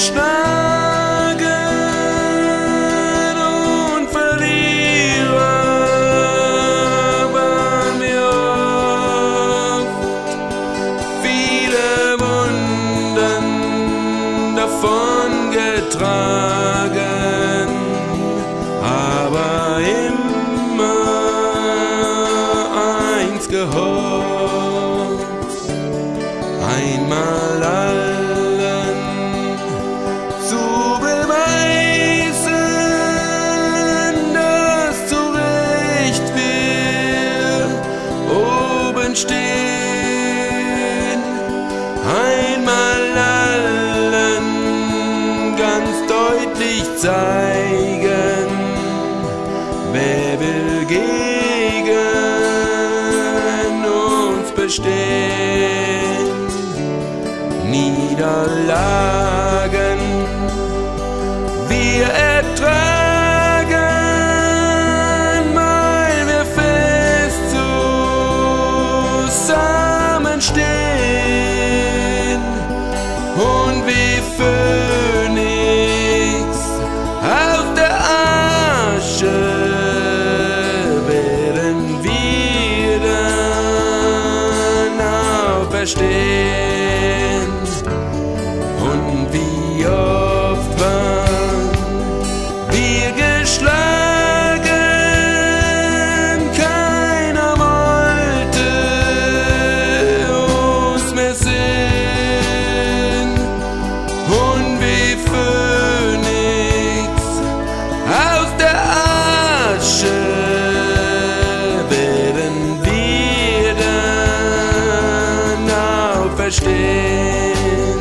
geschlagen und Verlierer waren wir oft. Viele Wunden davon getragen, aber immer eins gehofft: einmal allen zu beweisen, dass zu Recht wir oben stehen. Einmal allen ganz deutlich zeigen, wer will gegen uns bestehen. Niederlagen wir ertragen, weil wir fest zusammenstehen und wie Phönix aus der Asche werden wir dann auferstehen. Und wie oft waren wir geschlagen, keiner wollte uns mehr sehen. Und wie Phönix aus der Asche werden wir dann auferstehen.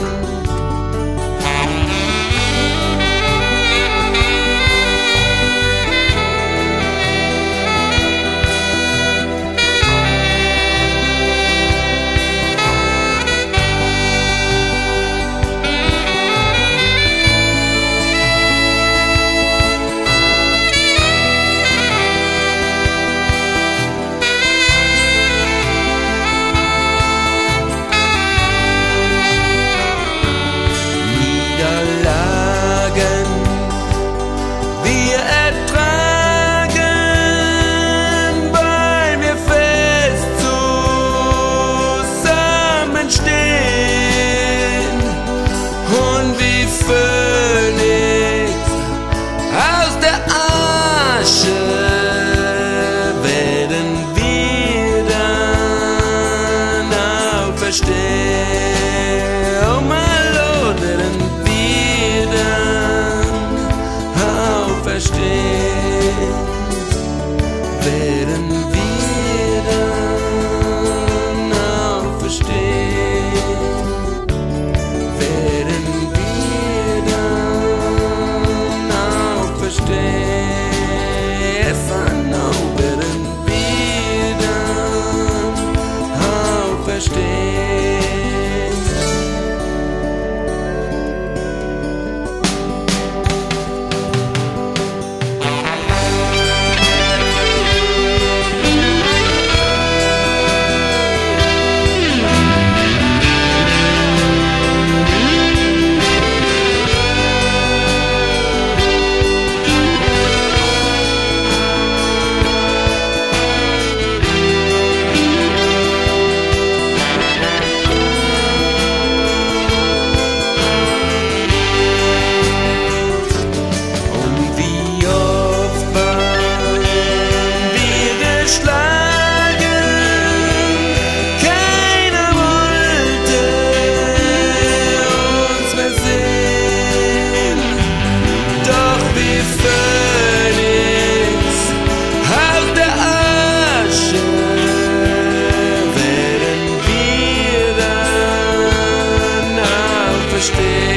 Phönix aus der Asche werden wir dann auferstehen. Oh mein Lord, werden wir dann auferstehen. Werden wir dann auferstehen. Werden yes, I know, werden wir dann auferstehen. Stehen.